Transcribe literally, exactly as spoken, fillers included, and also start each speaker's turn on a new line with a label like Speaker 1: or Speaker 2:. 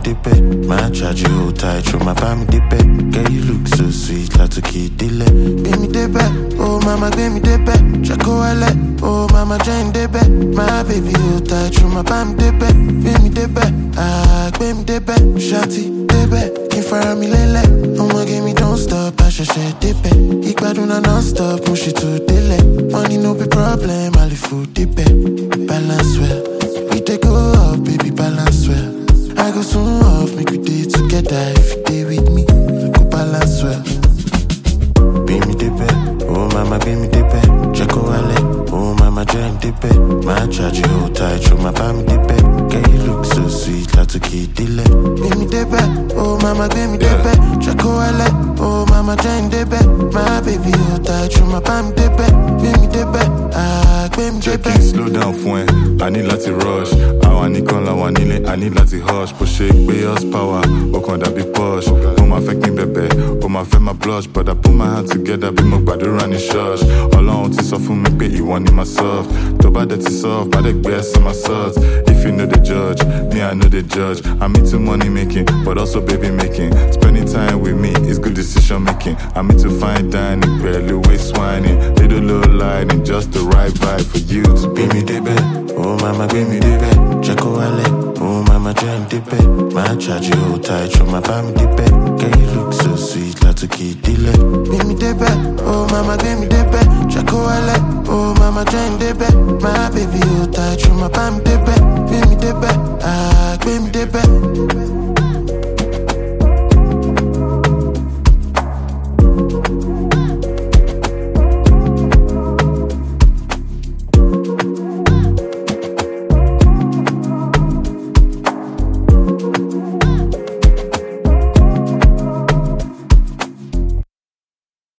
Speaker 1: débẹ̀. My charge you hold tight, through my bá mi débẹ̀. Girl, you look so sweet, láti kì í délẹ̀. Gbé mi débẹ̀, oh mama gbé mi débẹ̀. Jacko wálẹ̀, oh mama jẹ́ n débẹ̀. My baby hold tight, through my bá mi débẹ̀. Gbé mi débẹ̀, ah gbé mi débẹ̀. Ṣáàtì débẹ̀, kí n fara mi lélẹ̀. Ọmọ gé mi don't stop, àṣẹ̀ṣẹ̀ débẹ̀. Ìgbádùn náà non-stop, mo ṣì tún délẹ̀. Money no be problem, àlè fò débẹ̀. Balance well, we dey go up, baby balance well. I go soon off, make we day together. If you day with me, we go balance well. Be me débẹ̀, oh mama be me débẹ̀. Jacko wálẹ̀, oh mama join débẹ̀. My charge you hold tight, through my bá mi débẹ̀. Girl, you look so sweet, láti kì í délẹ̀. Be me débẹ̀, oh mama be me débẹ̀. Jacko wálẹ̀, oh mama join débẹ̀. My baby hold tight, through my bá mi débẹ̀. Be me débẹ̀, ah gbé mi débẹ̀.
Speaker 2: Check it, slow down fún ẹ, I need láti rush. Àwọn nìkan làwọn nílé, I need láti hush. Bó ṣe gbé horsepower, ó kàn dàbí Porsche. Ó máa fẹ́ kí n bẹ̀bẹ̀, ó máa fẹ́ máa blush. But I put my hands together bí mo gbàdúrà ní church. Ọlọ́run ti sọ fún mi pé ìwọ ni máa soft. Tó bá dẹ̀ ti soft, má dẹ̀ gbé ẹsẹ̀ máa soft. If you know the judge, me I know the judge. I'm into money making, but also baby making. Spending time with me is good decision making. I'm into fine dining, pẹ̀lú waist whining. Little low lighting, just the right vibe for you to be me débẹ̀.
Speaker 1: Oh mama gbé mi débẹ̀. Jacko wálẹ̀, oh mama join débẹ̀. My charge you hold tight, through my bá mi débẹ̀. Girl, you look so sweet, láti kì í délẹ̀. Gbé mi débẹ̀, oh mama gbé mi débẹ̀. Jacko wálẹ̀, oh mama join débẹ̀. My baby hold tight, through my bá mi débẹ̀. Gbé mi débẹ̀, ah gbé mi débẹ̀.